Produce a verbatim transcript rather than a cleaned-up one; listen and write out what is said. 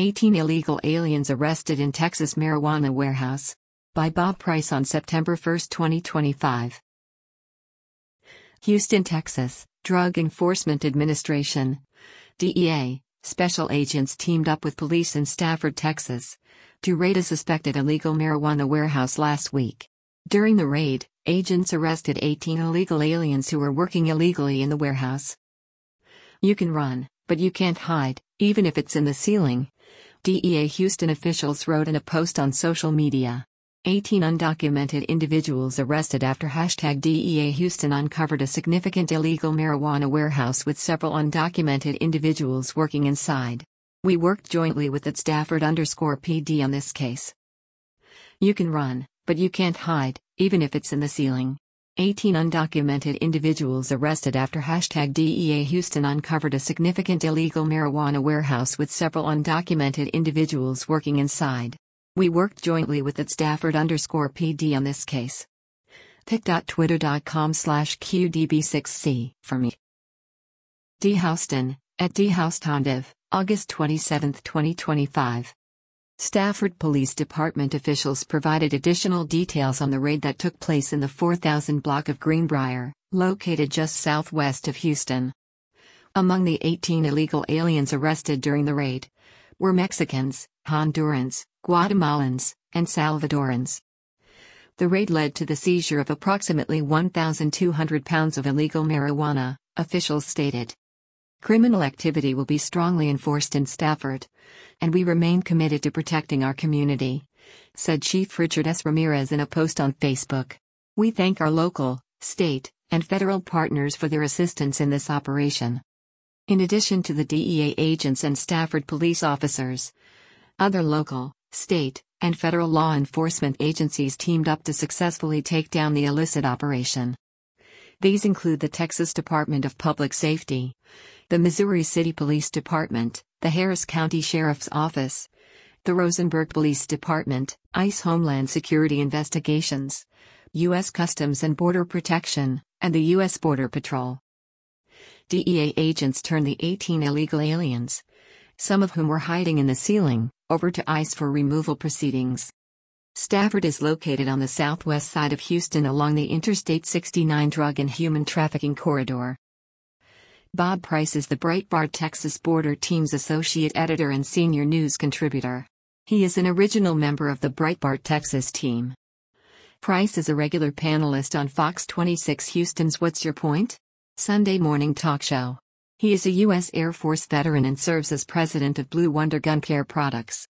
eighteen illegal aliens arrested in Texas marijuana warehouse. By Bob Price on September first, twenty twenty-five. Houston, Texas, Drug Enforcement Administration, D E A, special agents teamed up with police in Stafford, Texas, to raid a suspected illegal marijuana warehouse last week. During the raid, agents arrested eighteen illegal aliens who were working illegally in the warehouse. You can run, but you can't hide, even if it's in the ceiling, D E A Houston officials wrote in a post on social media. eighteen undocumented individuals arrested after hashtag D E A Houston uncovered a significant illegal marijuana warehouse with several undocumented individuals working inside. We worked jointly with at Stafford underscore P D on this case. You can run, but you can't hide, even if it's in the ceiling. eighteen undocumented individuals arrested after hashtag D E A Houston uncovered a significant illegal marijuana warehouse with several undocumented individuals working inside. We worked jointly with at Stafford underscore P D on this case. pic.twitter.com slash QDB6C for me. D. Houston, at D. Houstondiv, August twenty-seventh, twenty twenty-five. Stafford Police Department officials provided additional details on the raid that took place in the four thousand block of Greenbrier, located just southwest of Houston. Among the eighteen illegal aliens arrested during the raid were Mexicans, Hondurans, Guatemalans, and Salvadorans. The raid led to the seizure of approximately one thousand two hundred pounds of illegal marijuana, officials stated. Criminal activity will be strongly enforced in Stafford, and we remain committed to protecting our community, said Chief Richard S. Ramirez in a post on Facebook. We thank our local, state, and federal partners for their assistance in this operation. In addition to the D E A agents and Stafford police officers, other local, state, and federal law enforcement agencies teamed up to successfully take down the illicit operation. These include the Texas Department of Public Safety, the Missouri City Police Department, the Harris County Sheriff's Office, the Rosenberg Police Department, ICE Homeland Security Investigations, U S Customs and Border Protection, and the U S Border Patrol. D E A agents turned the eighteen illegal aliens, some of whom were hiding in the ceiling, over to ICE for removal proceedings. Stafford is located on the southwest side of Houston along the Interstate sixty-nine drug and human trafficking corridor. Bob Price is the Breitbart Texas Border Team's associate editor and senior news contributor. He is an original member of the Breitbart Texas team. Price is a regular panelist on Fox twenty-six Houston's What's Your Point? Sunday morning talk show. He is a U S Air Force veteran and serves as president of Blue Wonder Gun Care Products.